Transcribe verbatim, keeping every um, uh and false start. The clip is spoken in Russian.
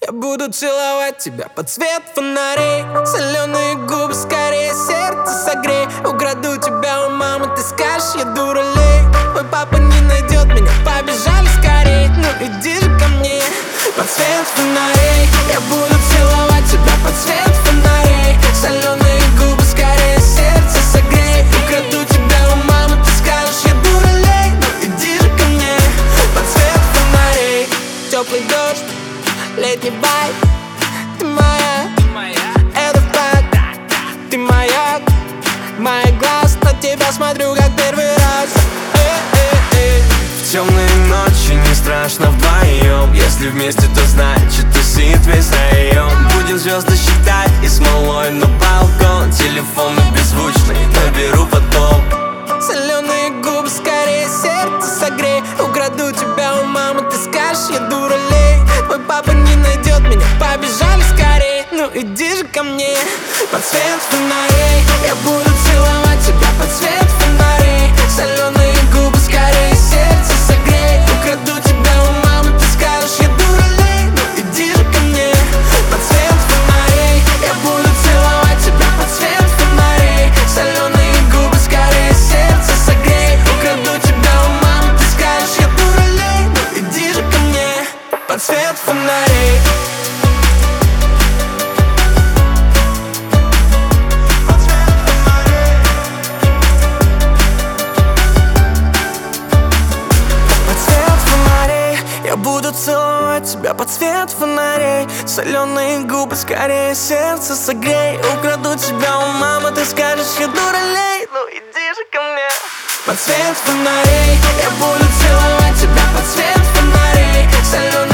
Я буду целовать тебя под свет фонарей. Соленые губы, скорее сердце согрей. Украду тебя у мамы, ты скажешь, я дуралей. Мой папа не найдет меня, побежали скорей. Ну иди же ко мне под свет фонарей. Я буду целовать тебя под свет фонарей. Соленые губы, скорее сердце согрей. Украду тебя у мамы, ты скажешь, я дуралей. Ну иди же ко мне под свет фонарей. Теплый дождь, летний вайб. Ты моя, это факт. Ты моя, моих глаз, на тебя смотрю как первый раз. Э-э-э. В темные ночи не страшно вдвоем. Если вместе, то значит тусит весь район. Будем звезды считать и смолой на балкон. Телефон беззвучный, наберу потом. Соленые губы, скорее сердце согрей. Украду тебя у мамы, ты скажешь, я дуралей. Твой папа не найдет меня, побежали скорей. Ну иди же ко мне под свет фонарей. Я буду целовать тебя под свет фонарей. Соленые губы, скорее сердце согрей. Украду тебя у мамы, ты скажешь, я дуралей. Ну иди же ко мне под свет фонарей. Я буду целовать тебя под свет фонарей. Соленые губы, скорее сердце согрей. Украду тебя у мамы, ты скажешь, я дуралей. Ну иди же ко мне под свет фонарей. Я буду целовать тебя под свет фонарей. Соленые губы, скорее сердце согрей. Украду тебя у мамы, ты скажешь, я дуралей. Ну иди же ко мне под свет фонарей. Я буду целовать тебя под свет фонарей. Соленые